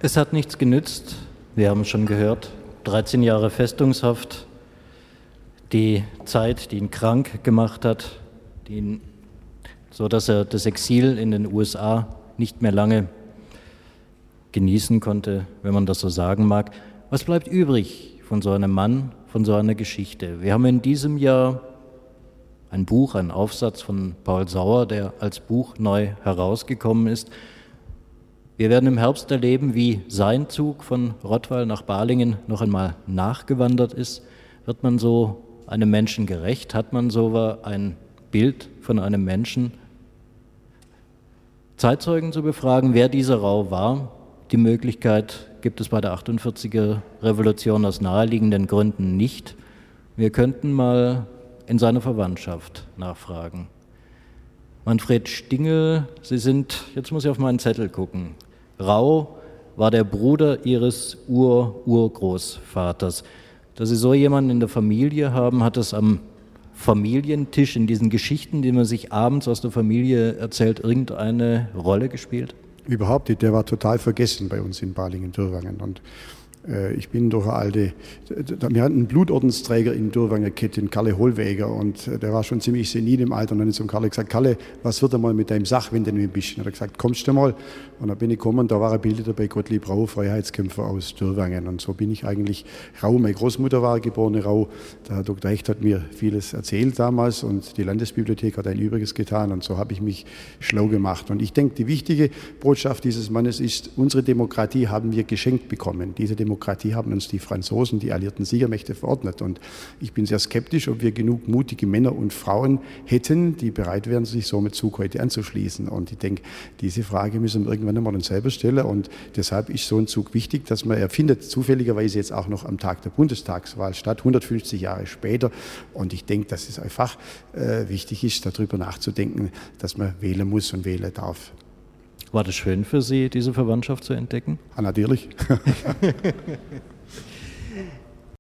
Es hat nichts genützt. Wir haben schon gehört, 13 Jahre Festungshaft, die Zeit, die ihn krank gemacht hat, so dass er das Exil in den USA nicht mehr lange genießen konnte, wenn man das so sagen mag. Was bleibt übrig von so einem Mann, von so einer Geschichte? Wir haben in diesem Jahr ein Buch, einen Aufsatz von Paul Sauer, der als Buch neu herausgekommen ist. Wir werden im Herbst erleben, wie sein Zug von Rottweil nach Balingen noch einmal nachgewandert ist. Wird man so einem Menschen gerecht? Hat man so ein Bild von einem Menschen? Zeitzeugen zu befragen, wer dieser Rau war. Die Möglichkeit gibt es bei der 48er Revolution aus naheliegenden Gründen nicht. Wir könnten mal in seiner Verwandtschaft nachfragen. Manfred Stingel, Sie sind, jetzt muss ich auf meinen Zettel gucken, Rau war der Bruder Ihres Urgroßvaters. Dass Sie so jemanden in der Familie haben, hat es am Familientisch, in diesen Geschichten, die man sich abends aus der Familie erzählt, irgendeine Rolle gespielt? Überhaupt nicht, der war total vergessen bei uns in Balingen-Dürrwangen. Und ich bin durch wir hatten einen Blutordensträger in Dürrwanger Ketten, Kalle Hollweger, und der war schon ziemlich senil im Alter. Und dann hat zum Kalle gesagt: Kalle, was wird einmal mit deinem Sach, wenn du nicht bist? Und er hat gesagt: Kommst du mal? Und dann bin ich gekommen, und da war ein Bild dabei, Gottlieb Rau, Freiheitskämpfer aus Dürrwangen. Und so bin ich eigentlich Rau. Meine Großmutter war geborene Rau. Der Herr Dr. Hecht hat mir vieles erzählt damals, und die Landesbibliothek hat ein Übriges getan, und so habe ich mich schlau gemacht. Und ich denke, die wichtige Botschaft dieses Mannes ist, unsere Demokratie haben wir geschenkt bekommen. Diese Demokratie haben uns die Franzosen, die alliierten Siegermächte, verordnet. Und ich bin sehr skeptisch, ob wir genug mutige Männer und Frauen hätten, die bereit wären, sich so mit Zug heute anzuschließen. Und ich denke, diese Frage müssen wir irgendwann einmal uns selber stellen. Und deshalb ist so ein Zug wichtig, dass er findet zufälligerweise jetzt auch noch am Tag der Bundestagswahl statt, 150 Jahre später. Und ich denke, dass es einfach wichtig ist, darüber nachzudenken, dass man wählen muss und wählen darf. War das schön für Sie, diese Verwandtschaft zu entdecken? Ja, natürlich.